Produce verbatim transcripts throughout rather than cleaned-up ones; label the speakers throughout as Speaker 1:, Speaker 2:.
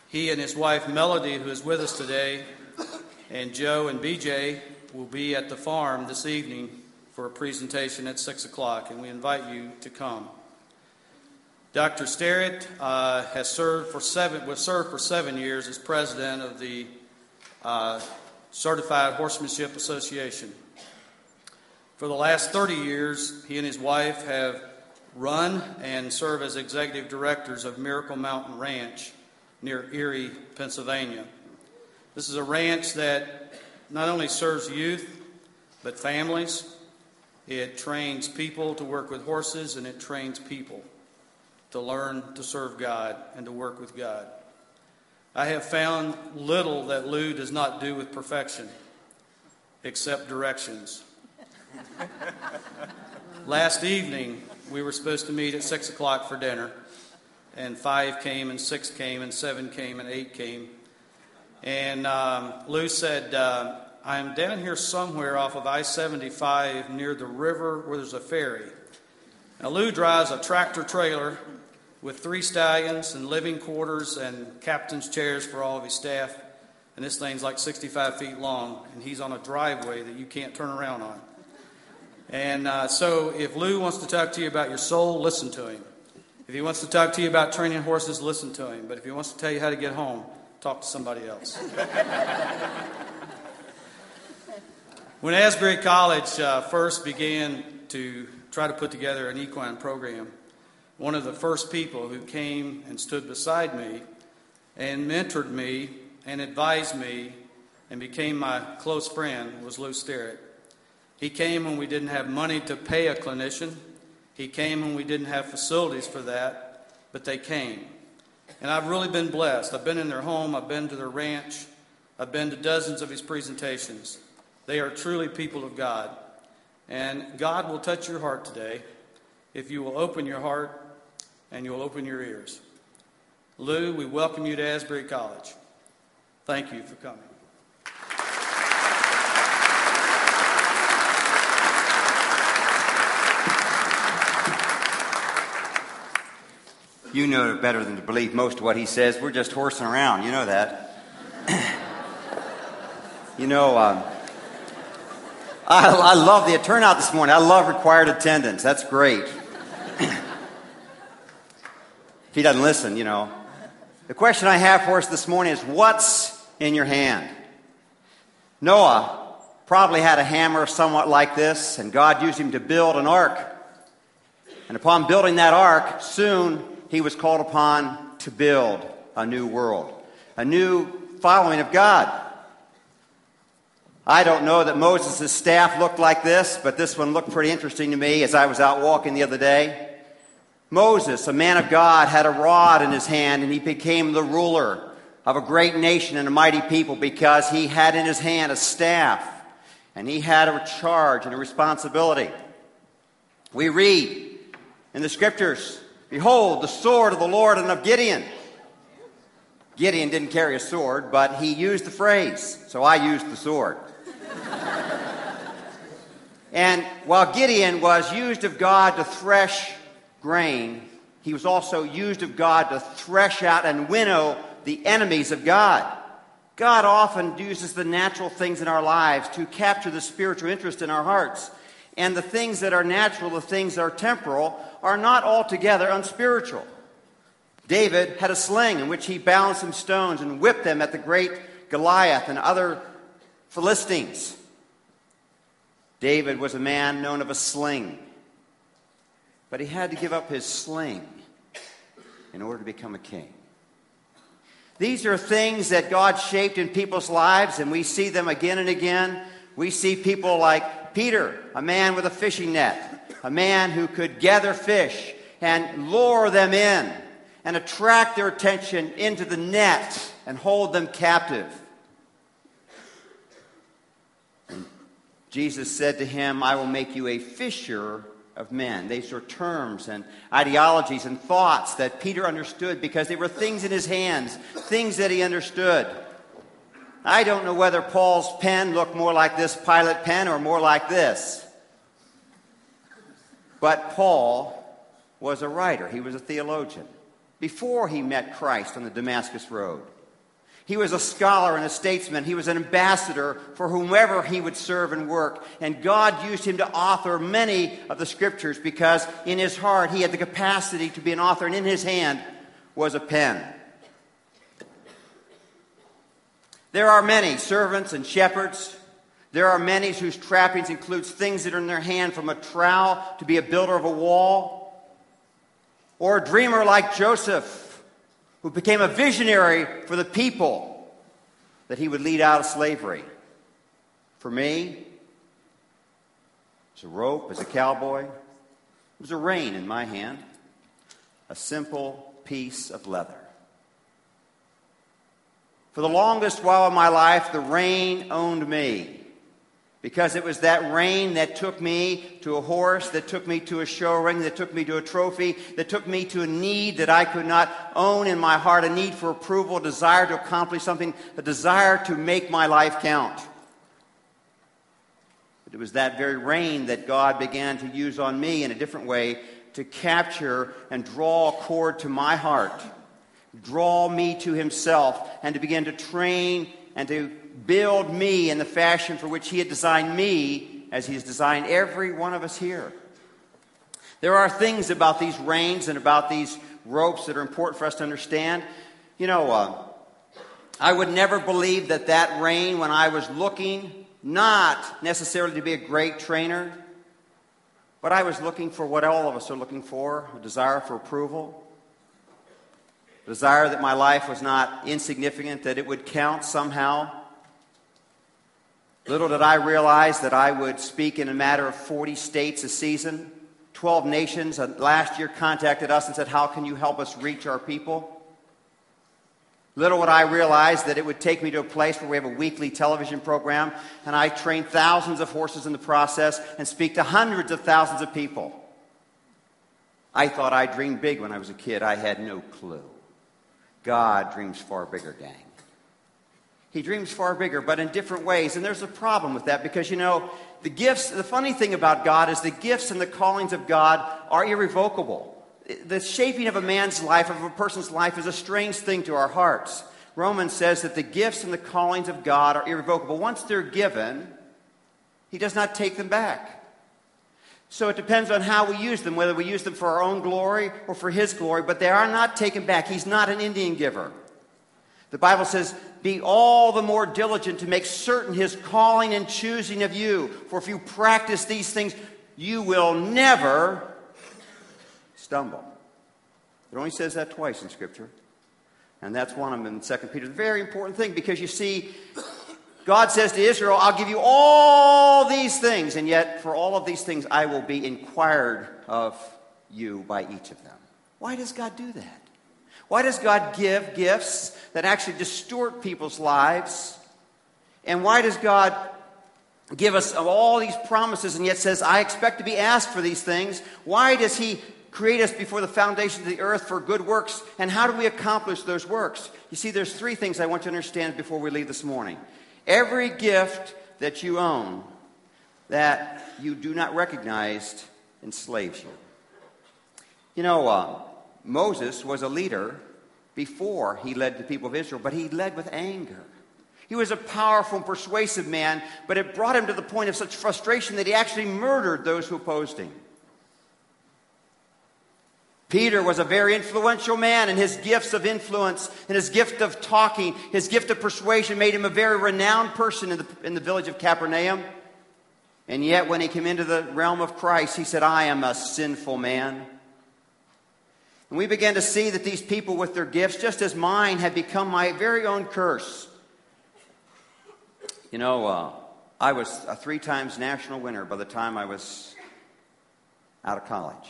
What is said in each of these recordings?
Speaker 1: He and his wife Melody, who is with us today, and Joe and B J will be at the farm this evening for a presentation at six o'clock, and we invite you to come. Doctor Sterrett uh, has served for seven, was served for seven years as president of the uh, Certified Horsemanship Association. For the last thirty years, he and his wife have run and serve as executive directors of Miracle Mountain Ranch near Erie, Pennsylvania. This is a ranch that not only serves youth, but families. It trains people to work with horses, and it trains people to learn to serve God and to work with God. I have found little that Lou does not do with perfection, except directions. Last evening, we were supposed to meet at six o'clock for dinner, and five came, and six came, and seven came, and eight came. And um, Lou said, uh, I'm down here somewhere off of I seventy-five near the river where there's a ferry. Now, Lou drives a tractor trailer with three stallions and living quarters and captain's chairs for all of his staff. And this thing's like sixty-five feet long, and he's on a driveway that you can't turn around on. And uh, so if Lou wants to talk to you about your soul, listen to him. If he wants to talk to you about training horses, listen to him. But if he wants to tell you how to get home, talk to somebody else. When Asbury College uh, first began to try to put together an equine program, one of the first people who came and stood beside me and mentored me and advised me and became my close friend was Lou Sterrett. He came when we didn't have money to pay a clinician. He came when we didn't have facilities for that, but they came. And I've really been blessed. I've been in their home. I've been to their ranch. I've been to dozens of his presentations. They are truly people of God. And God will touch your heart today if you will open your heart and you will open your ears. Lou, we welcome you to Asbury College. Thank you for coming.
Speaker 2: You know better than to believe most of what he says. We're just horsing around. You know that. you know, um, I, I love the turnout this morning. I love required attendance. That's great. If he doesn't listen, you know. The question I have for us this morning is, what's in your hand? Noah probably had a hammer somewhat like this, and God used him to build an ark. And upon building that ark, soon he was called upon to build a new world, a new following of God. I don't know that Moses' staff looked like this, but this one looked pretty interesting to me as I was out walking the other day. Moses, a man of God, had a rod in his hand, and he became the ruler of a great nation and a mighty people because he had in his hand a staff, and he had a charge and a responsibility. We read in the scriptures, behold, the sword of the Lord and of Gideon. Gideon didn't carry a sword, but he used the phrase, so I used the sword. And while Gideon was used of God to thresh grain, he was also used of God to thresh out and winnow the enemies of God. God often uses the natural things in our lives to capture the spiritual interest in our hearts. And the things that are natural, the things that are temporal, are not altogether unspiritual. David had a sling in which he bound some stones and whipped them at the great Goliath and other Philistines. David was a man known of a sling, but he had to give up his sling in order to become a king. These are things that God shaped in people's lives, and we see them again and again. We see people like Peter, a man with a fishing net, a man who could gather fish and lure them in and attract their attention into the net and hold them captive. And Jesus said to him, I will make you a fisher of men. These are terms and ideologies and thoughts that Peter understood because they were things in his hands, things that he understood. I don't know whether Paul's pen looked more like this pilot pen or more like this. But Paul was a writer. He was a theologian. Before he met Christ on the Damascus Road, He was a scholar and a statesman. He was an ambassador for whomever he would serve and work. And God used him to author many of the scriptures because in his heart he had the capacity to be an author, and in his hand was a pen. There are many servants and shepherds. There are many whose trappings includes things that are in their hand, from a trowel to be a builder of a wall, or a dreamer like Joseph, who became a visionary for the people that he would lead out of slavery. For me, it was a rope as a cowboy. It was a rein in my hand, a simple piece of leather. For the longest while of my life, the rein owned me, because it was that rein that took me to a horse, that took me to a show ring, that took me to a trophy, that took me to a need that I could not own in my heart, a need for approval, a desire to accomplish something, a desire to make my life count. But it was that very rein that God began to use on me in a different way to capture and draw a cord to my heart, draw me to himself, and to begin to train and to build me in the fashion for which he had designed me, as he has designed every one of us here. There are things about these reins and about these ropes that are important for us to understand. You know, uh, I would never believe that that rein, when I was looking, not necessarily to be a great trainer, but I was looking for what all of us are looking for, a desire for approval, a desire that my life was not insignificant, that it would count somehow. Little did I realize that I would speak in a matter of forty states a season. Twelve nations uh, last year contacted us and said, "How can you help us reach our people?" Little would I realize that it would take me to a place where we have a weekly television program, and I train thousands of horses in the process and speak to hundreds of thousands of people. I thought I dreamed big when I was a kid. I had no clue. God dreams far bigger, gang. He dreams far bigger, but in different ways. And there's a problem with that because, you know, the gifts, the funny thing about God is the gifts and the callings of God are irrevocable. The shaping of a man's life, of a person's life, is a strange thing to our hearts. Romans says that the gifts and the callings of God are irrevocable. Once they're given, he does not take them back. So it depends on how we use them, whether we use them for our own glory or for his glory, but they are not taken back. He's not an Indian giver. The Bible says, "Be all the more diligent to make certain his calling and choosing of you. For if you practice these things, you will never stumble." It only says that twice in Scripture. And that's one of them in Second Peter. It's a very important thing because, you see, God says to Israel, "I'll give you all these things, and yet for all of these things I will be inquired of you by each of them." Why does God do that? Why does God give gifts that actually distort people's lives? And why does God give us all these promises and yet says, "I expect to be asked for these things"? Why does he create us before the foundation of the earth for good works? And how do we accomplish those works? You see, there's three things I want you to understand before we leave this morning. Every gift that you own that you do not recognize enslaves you. You know, uh, Moses was a leader before he led the people of Israel, but he led with anger. He was a powerful and persuasive man, but it brought him to the point of such frustration that he actually murdered those who opposed him. Peter was a very influential man, and his gifts of influence and his gift of talking, his gift of persuasion made him a very renowned person in the, in the village of Capernaum. And yet when he came into the realm of Christ, he said, "I am a sinful man." And we began to see that these people with their gifts, just as mine, had become my very own curse. You know, uh, I was a three times national winner by the time I was out of college.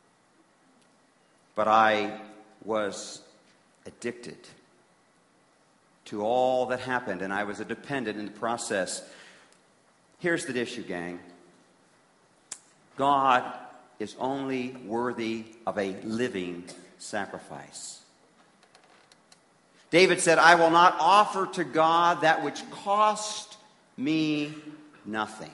Speaker 2: But I was addicted to all that happened, and I was a dependent in the process. Here's the issue, gang. God is only worthy of a living sacrifice. David said, "I will not offer to God that which cost me nothing."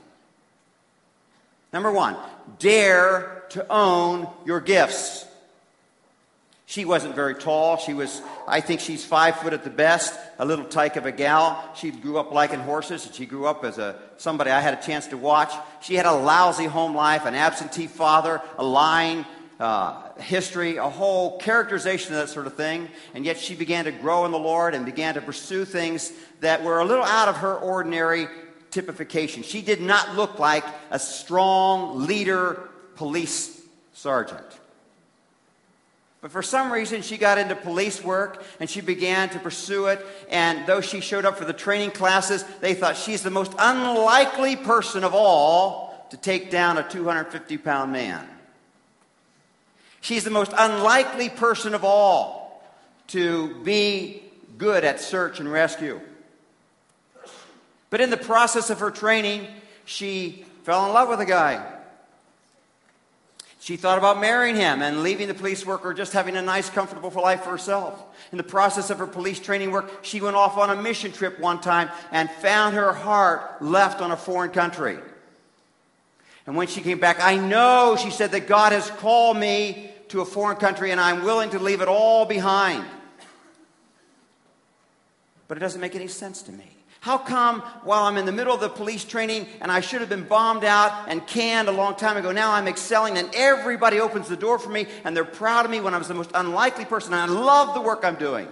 Speaker 2: Number one, dare to own your gifts. She wasn't very tall. She was, I think she's five foot at the best, a little tyke of a gal. She grew up liking horses, and she grew up as a somebody I had a chance to watch. She had a lousy home life, an absentee father, a lying uh, history, a whole characterization of that sort of thing. And yet she began to grow in the Lord and began to pursue things that were a little out of her ordinary typification. She did not look like a strong leader police sergeant. But for some reason, she got into police work, and she began to pursue it. And though she showed up for the training classes, they thought she's the most unlikely person of all to take down a two hundred fifty pound man. She's the most unlikely person of all to be good at search and rescue. But in the process of her training, she fell in love with a guy. She thought about marrying him and leaving the police work or just having a nice, comfortable life for herself. In the process of her police training work, she went off on a mission trip one time and found her heart left on a foreign country. And when she came back, I know, she said, that God has called me to a foreign country and I'm willing to leave it all behind. But it doesn't make any sense to me. How come while I'm in the middle of the police training and I should have been bombed out and canned a long time ago, now I'm excelling and everybody opens the door for me and they're proud of me when I was the most unlikely person and I love the work I'm doing?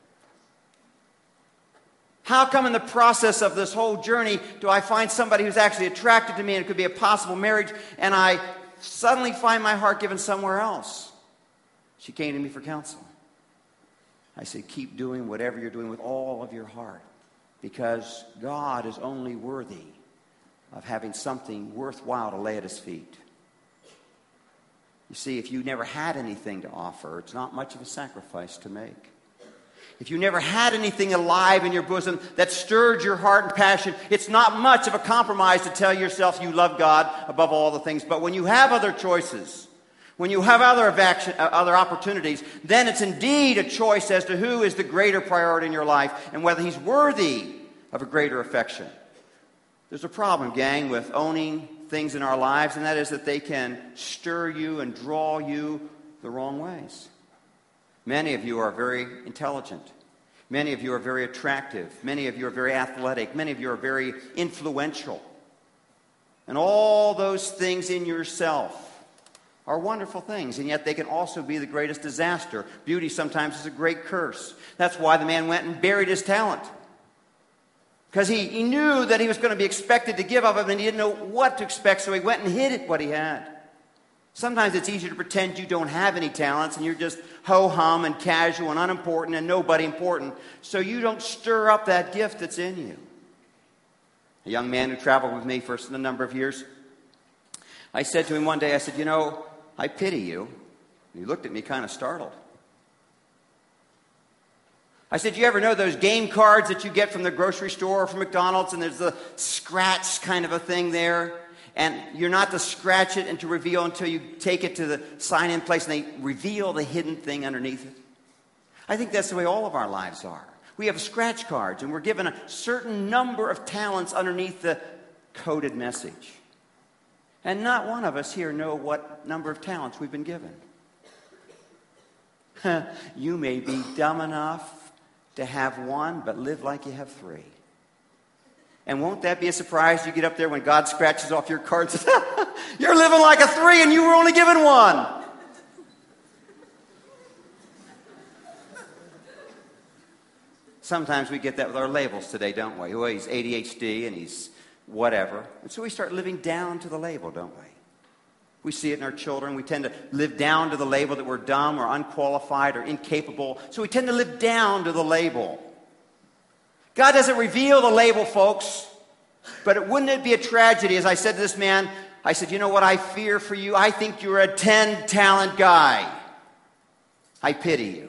Speaker 2: How come in the process of this whole journey do I find somebody who's actually attracted to me and it could be a possible marriage and I suddenly find my heart given somewhere else? She came to me for counsel. I said, keep doing whatever you're doing with all of your heart. Because God is only worthy of having something worthwhile to lay at his feet. You see, if you never had anything to offer, it's not much of a sacrifice to make. If you never had anything alive in your bosom that stirred your heart and passion, it's not much of a compromise to tell yourself you love God above all the things. But when you have other choices, when you have other action, other opportunities, then it's indeed a choice as to who is the greater priority in your life and whether he's worthy of a greater affection. There's a problem, gang, with owning things in our lives, and that is that they can stir you and draw you the wrong ways. Many of you are very intelligent. Many of you are very attractive. Many of you are very athletic. Many of you are very influential. And all those things in yourself are wonderful things, and yet they can also be the greatest disaster. Beauty sometimes is a great curse. That's why the man went and buried his talent. Because he, he knew that he was going to be expected to give of it, and he didn't know what to expect, so he went and hid it, what he had. Sometimes it's easier to pretend you don't have any talents, and you're just ho-hum and casual and unimportant and nobody important, so you don't stir up that gift that's in you. A young man who traveled with me for a number of years, I said to him one day, I said, you know, I pity you. And he looked at me kind of startled. I said, you ever know those game cards that you get from the grocery store or from McDonald's, and there's the scratch kind of a thing there, and you're not to scratch it and to reveal until you take it to the sign-in place and they reveal the hidden thing underneath it? I think that's the way all of our lives are. We have scratch cards, and we're given a certain number of talents underneath the coded message. And not one of us here know what number of talents we've been given. You may be dumb enough to have one, but live like you have three. And won't that be a surprise? You get up there when God scratches off your card and says, you're living like a three and you were only given one. Sometimes we get that with our labels today, don't we? Well, he's A D H D and he's whatever. And so we start living down to the label, don't we? We see it in our children. We tend to live down to the label that we're dumb or unqualified or incapable. So we tend to live down to the label. God doesn't reveal the label, folks. But it, wouldn't it be a tragedy, as I said to this man, I said, you know what I fear for you? I think you're a ten-talent guy. I pity you.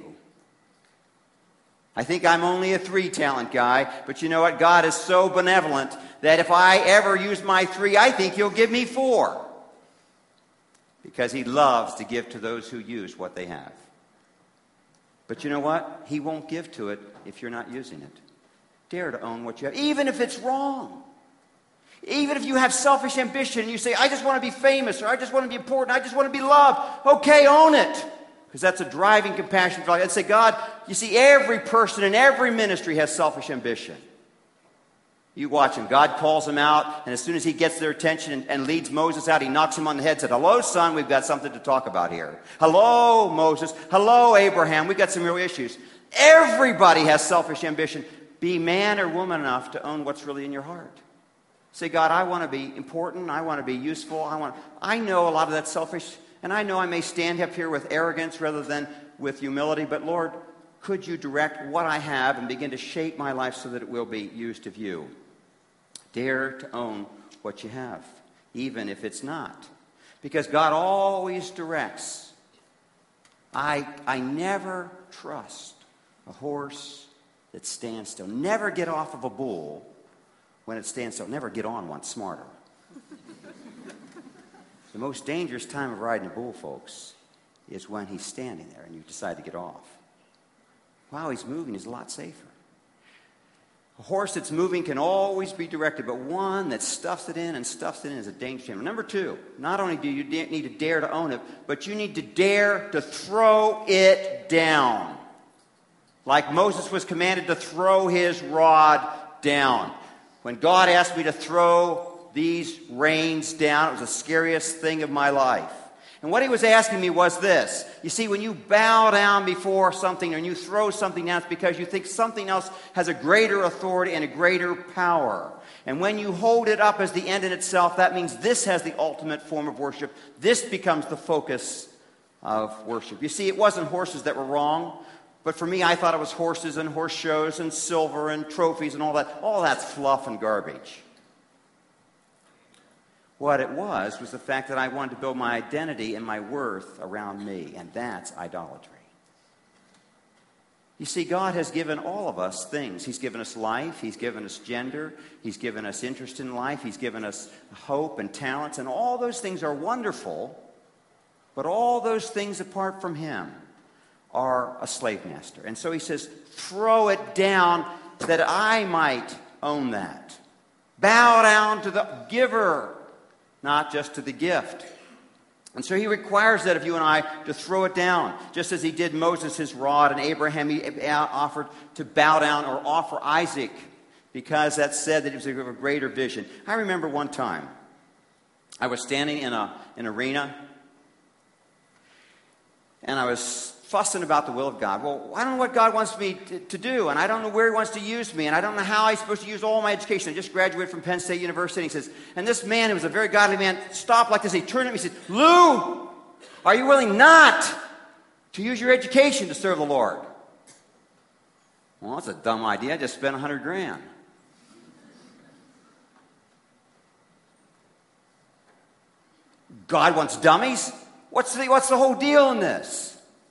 Speaker 2: I think I'm only a three-talent guy, but you know what? God is so benevolent that if I ever use my three, I think he'll give me four. Because he loves to give to those who use what they have. But you know what? He won't give to it if you're not using it. Dare to own what you have, even if it's wrong. Even if you have selfish ambition and you say, I just want to be famous, or I just want to be important, I just want to be loved. Okay, own it. Because that's a driving compassion for life. And say, God, you see, every person in every ministry has selfish ambition. You watch him. God calls him out, and as soon as he gets their attention and, and leads Moses out, he knocks him on the head and said, hello, son, we've got something to talk about here. Hello, Moses. Hello, Abraham. We've got some real issues. Everybody has selfish ambition. Be man or woman enough to own what's really in your heart. Say, God, I want to be important. I want to be useful. I want. I know a lot of that's selfish, and I know I may stand up here with arrogance rather than with humility, but Lord, could you direct what I have and begin to shape my life so that it will be used of you? Dare to own what you have, even if it's not. Because God always directs. I, I never trust a horse that stands still. Never get off of a bull when it stands still. Never get on one smarter. The most dangerous time of riding a bull, folks, is when he's standing there and you decide to get off. While he's moving, he's a lot safer. A horse that's moving can always be directed, but one that stuffs it in and stuffs it in is a danger to him. Number two, not only do you need to dare to own it, but you need to dare to throw it down. Like Moses was commanded to throw his rod down. When God asked me to throw these reins down, it was the scariest thing of my life. And what he was asking me was this. You see, when you bow down before something and you throw something down, it's because you think something else has a greater authority and a greater power. And when you hold it up as the end in itself, that means this has the ultimate form of worship. This becomes the focus of worship. You see, it wasn't horses that were wrong, but for me, I thought it was horses and horse shows and silver and trophies and all that. All that's fluff and garbage. What it was was the fact that I wanted to build my identity and my worth around me, and that's idolatry. You see, God has given all of us things. He's given us life. He's given us gender. He's given us interest in life. He's given us hope and talents, and all those things are wonderful, but all those things apart from Him are a slave master. And so He says, throw it down that I might own that. Bow down to the giver, not just to the gift. And so he requires that of you and I to throw it down, just as he did Moses his rod, and Abraham he offered to bow down or offer Isaac, because that said that he was of a greater vision. I remember one time, I was standing in a, an arena, and I was fussing about the will of God. Well, I don't know what God wants me to, to do, and I don't know where He wants to use me, and I don't know how I'm supposed to use all my education. I just graduated from Penn State University. And he says, and this man, who was a very godly man, stopped like this. He turned at me and said, Lou, are you willing not to use your education to serve the Lord? Well, that's a dumb idea. I just spent a hundred grand. God wants dummies? What's the, what's the whole deal in this?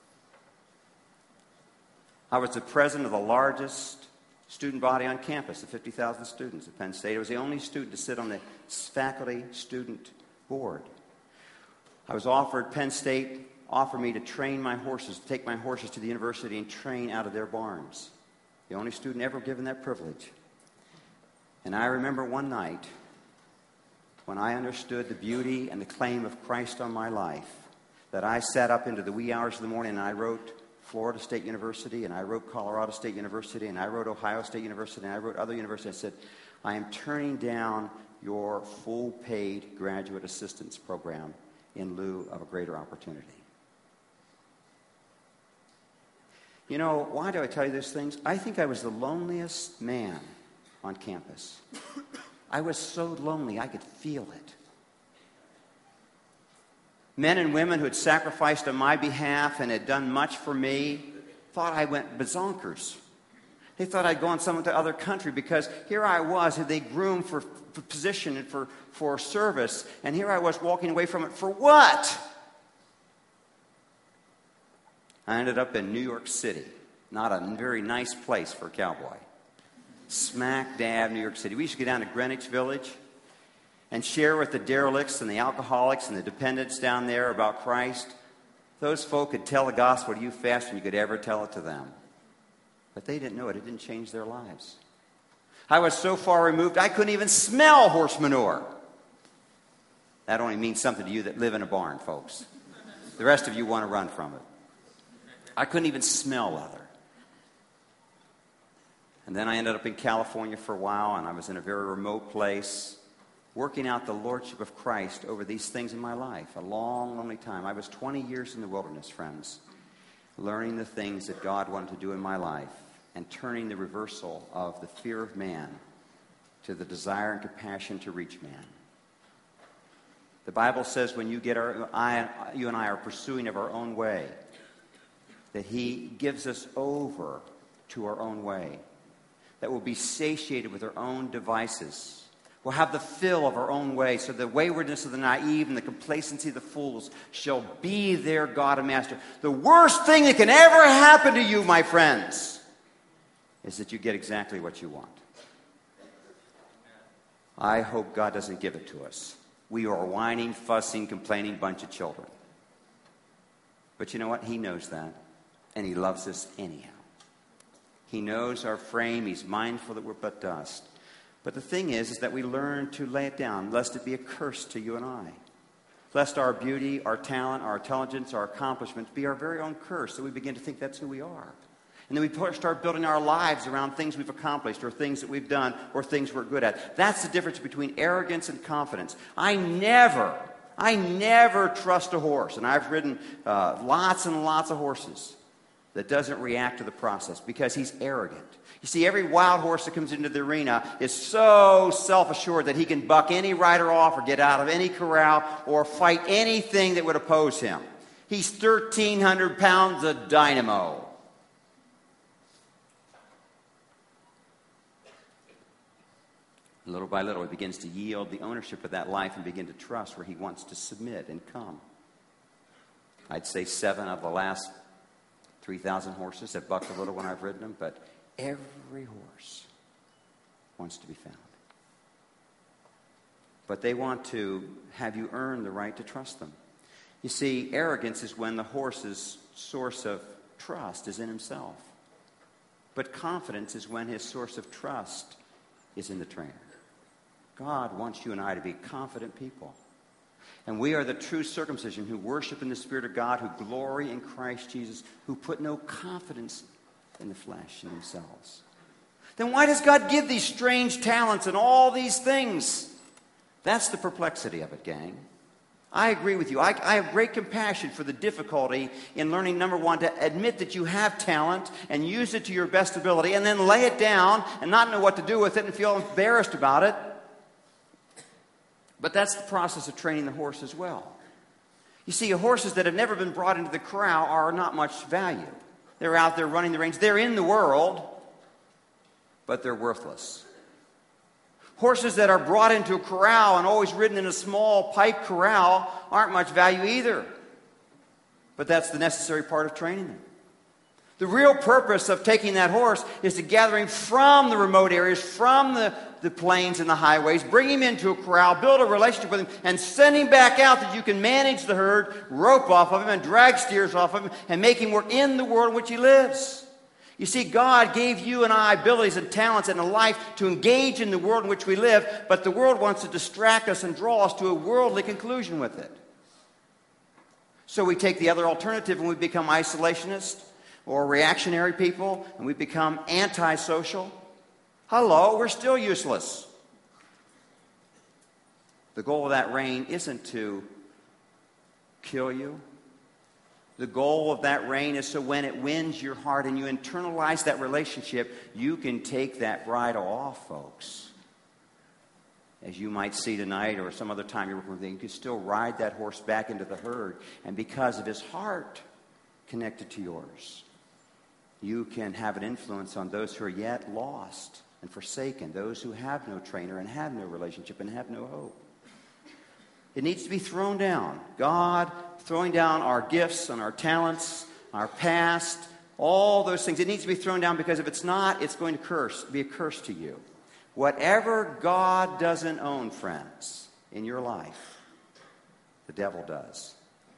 Speaker 2: I was the president of the largest student body on campus, the fifty thousand students at Penn State. I was the only student to sit on the faculty student board. I was offered, Penn State offered me to train my horses, to take my horses to the university and train out of their barns. The only student ever given that privilege. And I remember one night when I understood the beauty and the claim of Christ on my life, that I sat up into the wee hours of the morning and I wrote Florida State University, and I wrote Colorado State University, and I wrote Ohio State University, and I wrote other universities. I said, I am turning down your full-paid graduate assistance program in lieu of a greater opportunity. You know, why do I tell you these things? I think I was the loneliest man on campus. I was so lonely, I could feel it. Men and women who had sacrificed on my behalf and had done much for me thought I went bazonkers. They thought I'd gone some to other country, because here I was, who they groomed for, for position and for, for service, and here I was walking away from it for what? I ended up in New York City, not a very nice place for a cowboy. Smack dab New York City. We used to go down to Greenwich Village and share with the derelicts and the alcoholics and the dependents down there about Christ. Those folk could tell the gospel to you faster than you could ever tell it to them. But they didn't know it. It didn't change their lives. I was so far removed, I couldn't even smell horse manure. That only means something to you that live in a barn, folks. The rest of you want to run from it. I couldn't even smell leather. And then I ended up in California for a while, and I was in a very remote place, working out the lordship of Christ over these things in my life. A long, lonely time. I was twenty years in the wilderness, friends, learning the things that God wanted to do in my life and turning the reversal of the fear of man to the desire and compassion to reach man. The Bible says when you get our, I, you and I are pursuing of our own way, that he gives us over to our own way, that we'll be satiated with our own devices. We'll have the fill of our own way, so the waywardness of the naive and the complacency of the fools shall be their God and master. The worst thing that can ever happen to you, my friends, is that you get exactly what you want. I hope God doesn't give it to us. We are a whining, fussing, complaining bunch of children. But you know what? He knows that. And he loves us anyhow. He knows our frame. He's mindful that we're but dust. But the thing is, is that we learn to lay it down, lest it be a curse to you and I. Lest our beauty, our talent, our intelligence, our accomplishments be our very own curse, that we begin to think that's who we are. And then we start building our lives around things we've accomplished or things that we've done or things we're good at. That's the difference between arrogance and confidence. I never, I never trust a horse. And I've ridden uh, lots and lots of horses that doesn't react to the process because he's arrogant. You see, every wild horse that comes into the arena is so self-assured that he can buck any rider off or get out of any corral or fight anything that would oppose him. He's thirteen hundred pounds of dynamo. Little by little, he begins to yield the ownership of that life and begin to trust where he wants to submit and come. I'd say seven of the last three thousand horses have bucked a little when I've ridden them, but every horse wants to be found. But they want to have you earn the right to trust them. You see, arrogance is when the horse's source of trust is in himself. But confidence is when his source of trust is in the trainer. God wants you and I to be confident people. And we are the true circumcision who worship in the Spirit of God, who glory in Christ Jesus, who put no confidence in the flesh, in themselves. Then why does God give these strange talents and all these things? That's the perplexity of it, gang. I agree with you. I, I have great compassion for the difficulty in learning, number one, to admit that you have talent and use it to your best ability, and then lay it down and not know what to do with it and feel embarrassed about it. But that's the process of training the horse as well. You see, horses that have never been brought into the corral are not much value. They're out there running the range. They're in the world, but they're worthless. Horses that are brought into a corral and always ridden in a small pipe corral aren't much value either. But that's the necessary part of training them. The real purpose of taking that horse is to gather him from the remote areas, from the, the plains and the highways, bring him into a corral, build a relationship with him, and send him back out that you can manage the herd, rope off of him, and drag steers off of him, and make him work in the world in which he lives. You see, God gave you and I abilities and talents and a life to engage in the world in which we live, but the world wants to distract us and draw us to a worldly conclusion with it. So we take the other alternative and we become isolationists or reactionary people, and we become antisocial. Hello, we're still useless. The goal of that rein isn't to kill you. The goal of that rein is so when it wins your heart and you internalize that relationship, you can take that bridle off, folks. As you might see tonight or some other time you're working with him, you can still ride that horse back into the herd. And because of his heart connected to yours, you can have an influence on those who are yet lost and forsaken, those who have no trainer and have no relationship and have no hope. It needs to be thrown down. God throwing down our gifts and our talents, our past, all those things. It needs to be thrown down because if it's not, it's going to curse, be a curse to you. Whatever God doesn't own, friends, in your life, the devil does.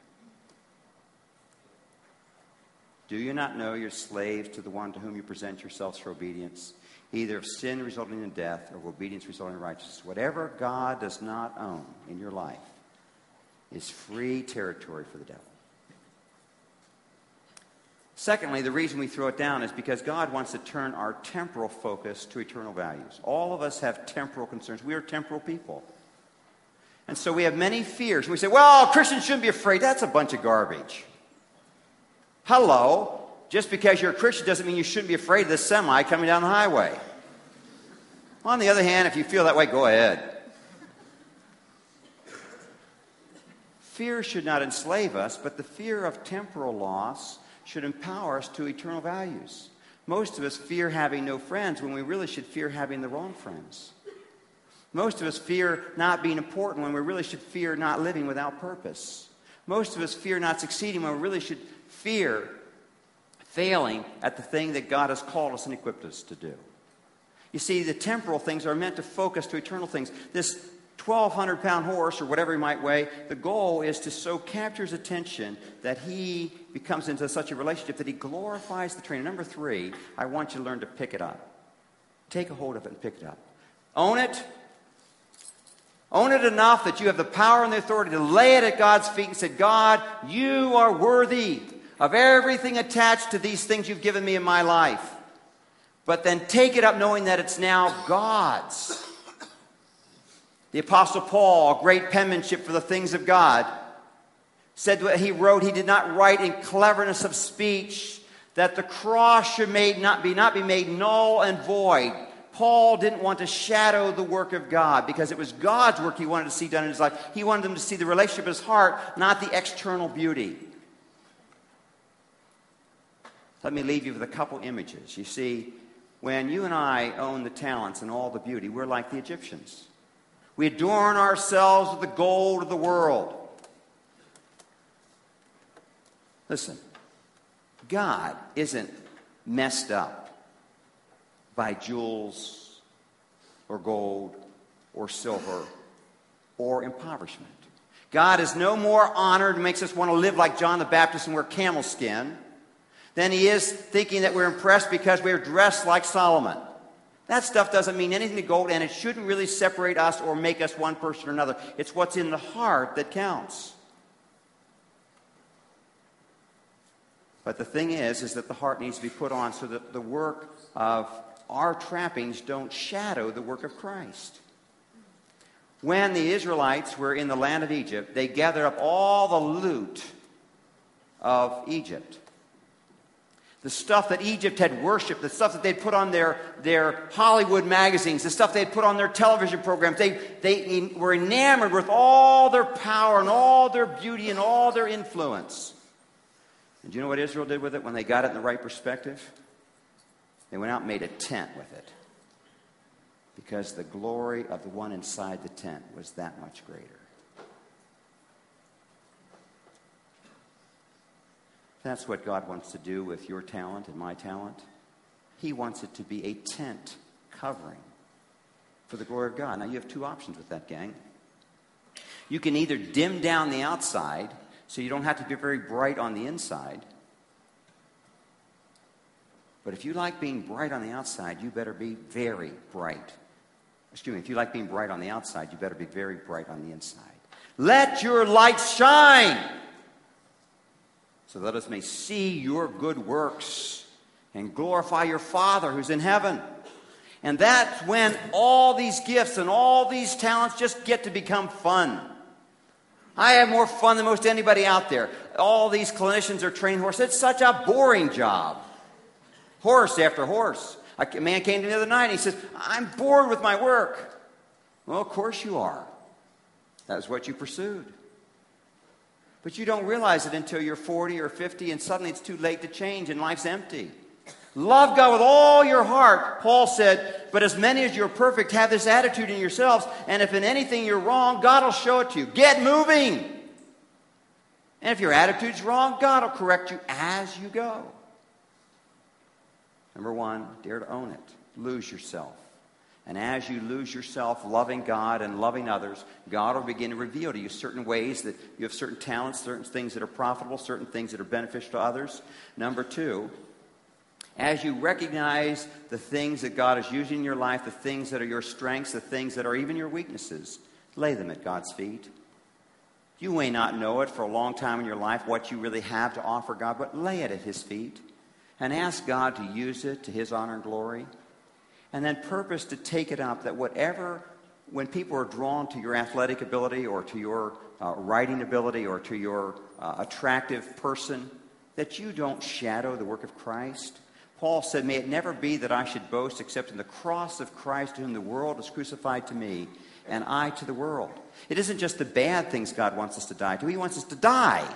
Speaker 2: Do you not know you're slaves to the one to whom you present yourselves for obedience, either of sin resulting in death or of obedience resulting in righteousness? Whatever God does not own in your life is free territory for the devil. Secondly, the reason we throw it down is because God wants to turn our temporal focus to eternal values. All of us have temporal concerns. We are temporal people. And so we have many fears. We say, well, Christians shouldn't be afraid. That's a bunch of garbage. Hello. Just because you're a Christian doesn't mean you shouldn't be afraid of this semi coming down the highway. On the other hand, if you feel that way, go ahead. Fear should not enslave us, but the fear of temporal loss should empower us to eternal values. Most of us fear having no friends when we really should fear having the wrong friends. Most of us fear not being important when we really should fear not living without purpose. Most of us fear not succeeding when we really should fear failing at the thing that God has called us and equipped us to do. You see, the temporal things are meant to focus to eternal things. This twelve hundred pound horse, or whatever he might weigh, the goal is to so capture his attention that he becomes into such a relationship that he glorifies the trainer. Number three, I want you to learn to pick it up. Take a hold of it and pick it up. Own it. Own it enough that you have the power and the authority to lay it at God's feet and say, God, you are worthy of everything attached to these things you've given me in my life. But then take it up knowing that it's now God's. The Apostle Paul, great penmanship for the things of God, said what he wrote, he did not write in cleverness of speech, that the cross should made not be not be made null and void. Paul didn't want to shadow the work of God because it was God's work he wanted to see done in his life. He wanted them to see the relationship of his heart, not the external beauty. Let me leave you with a couple images. You see, when you and I own the talents and all the beauty, we're like the Egyptians. We adorn ourselves with the gold of the world. Listen, God isn't messed up by jewels or gold or silver or impoverishment. God is no more honored and makes us want to live like John the Baptist and wear camel skin than he is thinking that we're impressed because we're dressed like Solomon. That stuff doesn't mean anything to gold, and it shouldn't really separate us or make us one person or another. It's what's in the heart that counts. But the thing is, is that the heart needs to be put on so that the work of our trappings don't shadow the work of Christ. When the Israelites were in the land of Egypt, they gathered up all the loot of Egypt. The stuff that Egypt had worshipped, the stuff that they'd put on their, their Hollywood magazines, the stuff they'd put on their television programs. They, they were enamored with all their power and all their beauty and all their influence. And do you know what Israel did with it when they got it in the right perspective? They went out and made a tent with it. Because the glory of the one inside the tent was that much greater. That's what God wants to do with your talent and my talent. He wants it to be a tent covering for the glory of God. Now, you have two options with that, gang. You can either dim down the outside so you don't have to be very bright on the inside. But if you like being bright on the outside, you better be very bright. Excuse me, if you like being bright on the outside, you better be very bright on the inside. Let your light shine, so that others may see your good works and glorify your Father who's in heaven. And that's when all these gifts and all these talents just get to become fun. I have more fun than most anybody out there. All these clinicians are trained horses. It's such a boring job. Horse after horse. A man came to me the other night and he says, I'm bored with my work. Well, of course you are. That's what you pursued. But you don't realize it until you're forty or fifty and suddenly it's too late to change and life's empty. Love God with all your heart. Paul said, but as many as you're perfect, have this attitude in yourselves, and if in anything you're wrong, God will show it to you. Get moving. And if your attitude's wrong, God will correct you as you go. Number one, dare to own it. Lose yourself. And as you lose yourself loving God and loving others, God will begin to reveal to you certain ways that you have certain talents, certain things that are profitable, certain things that are beneficial to others. Number two, as you recognize the things that God is using in your life, the things that are your strengths, the things that are even your weaknesses, lay them at God's feet. You may not know it for a long time in your life, what you really have to offer God, but lay it at his feet and ask God to use it to his honor and glory. And then purpose to take it up, that whatever, when people are drawn to your athletic ability or to your uh, writing ability or to your uh, attractive person, that you don't shadow the work of Christ. Paul said, may it never be that I should boast except in the cross of Christ, to whom the world is crucified to me, and I to the world. It isn't just the bad things God wants us to die to. He wants us to die.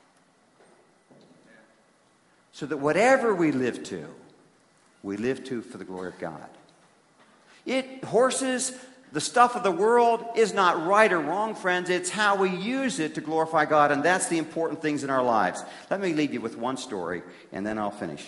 Speaker 2: So that whatever we live to, we live to for the glory of God. It, horses, the stuff of the world is not right or wrong, friends. It's how we use it to glorify God, and that's the important things in our lives. Let me leave you with one story, and then I'll finish.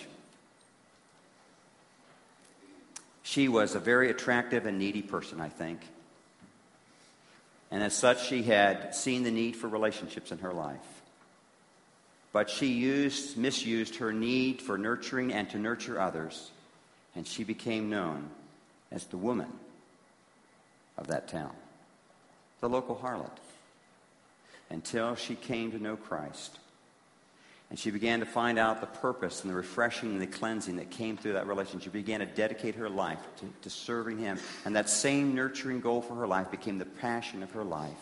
Speaker 2: She was a very attractive and needy person, I think. And as such, she had seen the need for relationships in her life. But she used, misused her need for nurturing and to nurture others, and she became known as the woman of that town, the local harlot, until she came to know Christ. And she began to find out the purpose and the refreshing and the cleansing that came through that relationship. She began to dedicate her life to, to serving him. And that same nurturing goal for her life became the passion of her life.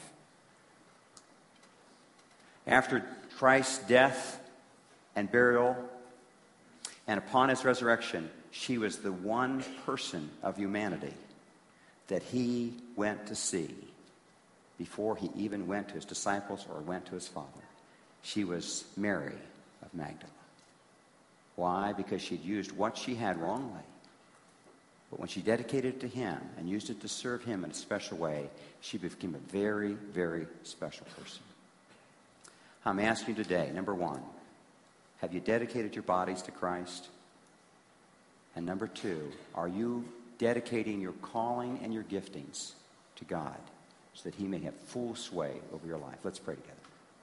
Speaker 2: After Christ's death and burial, and upon his resurrection, she was the one person of humanity that he went to see before he even went to his disciples or went to his Father. She was Mary of Magdala. Why? Because she'd used what she had wrongly. But when she dedicated it to him and used it to serve him in a special way, she became a very, very special person. I'm asking you today, number one, have you dedicated your bodies to Christ? And number two, are you dedicating your calling and your giftings to God so that he may have full sway over your life? Let's pray together.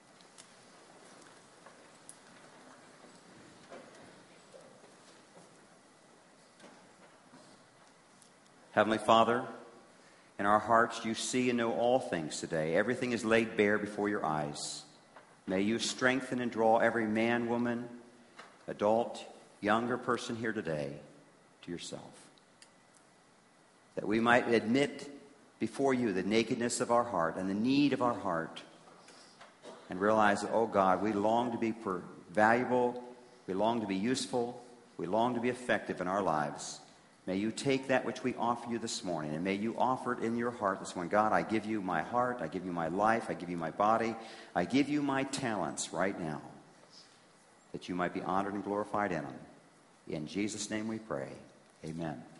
Speaker 2: Heavenly Father, in our hearts you see and know all things today. Everything is laid bare before your eyes. May you strengthen and draw every man, woman, adult, younger person here today to yourself. That we might admit before you the nakedness of our heart and the need of our heart, and realize that, oh God, we long to be per- valuable, we long to be useful, we long to be effective in our lives. May you take that which we offer you this morning, and may you offer it in your heart this morning. God, I give you my heart, I give you my life, I give you my body, I give you my talents right now, that you might be honored and glorified in them. In Jesus' name we pray. Amen.